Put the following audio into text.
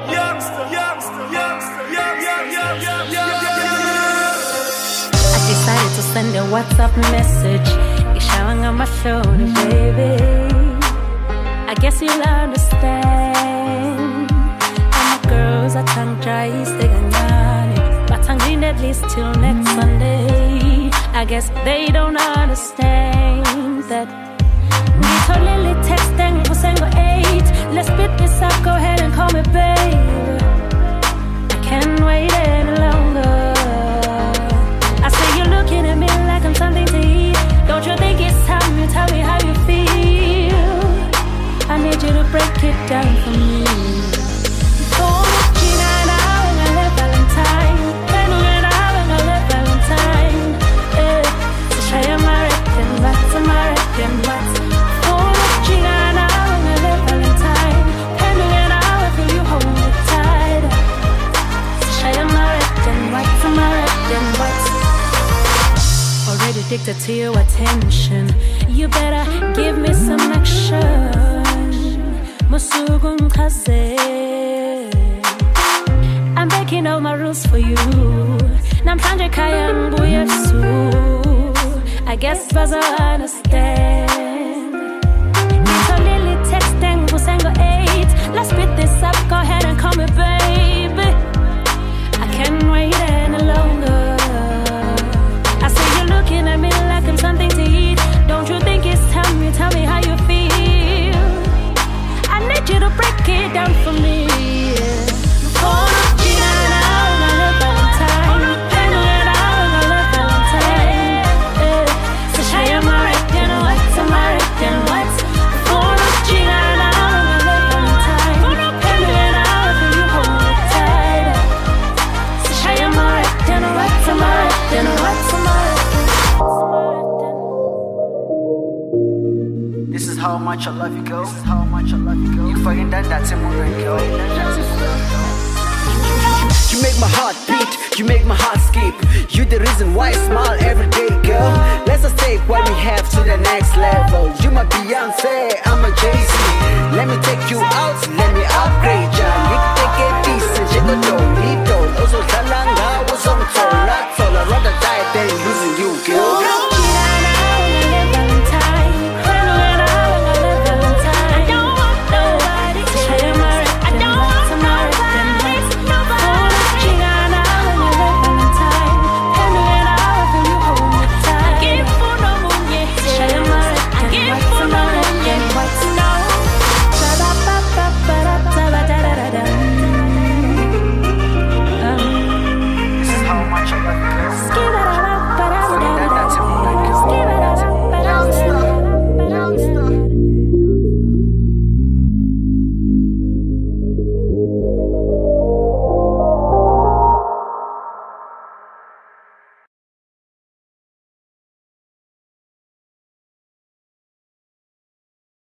I decided to send a WhatsApp message. You're showing on my shoulder, baby. I guess you'll understand. All my girls are tongue dry, but tongue green at least till next Sunday. I guess they don't understand that. We totally texting, we'll send 8. Let's spit this up, go ahead and call me babe. I can't wait any longer. I say you're looking at me like I'm something to eat. Don't you think it's time you tell me how you feel? I need you to break it down for me. Oh, Gina, now I love Valentine. Then when I love Valentine. So try American, what's American, what's? Oh, Gina, now I love Valentine. Then when I feel you hold me tight. So try American, what's American, what's? Already addicted to your attention. You better give me some action. Musugun kaze. I'm breaking all my rules for you. Namtanje kayang buyesu. I guess Baza understand. So Lily texting, we'll send 8. Let's spit this up, go ahead and call me baby. I can't wait any longer. I say you're looking at me like I'm something to eat. Don't you think it's time you tell me how you feel? I need you to break it down for me. Oh, Gina, now I love Valentine. And when I love Valentine. So shy American, what's American, what's? Oh, Gina, now I love Valentine. And when I feel you hold me tight. So shy American, what's American, what's American? This is how much I love you, girl. This is how much I love you, girl. You fucking done that to me, girl. You make my heart beat, you make my heart skip. You the reason why I smile every day, girl. Let's just take what we have to the next level. You my Beyonce, I'm a Jay-Z. Let me take you out, let me upgrade ya.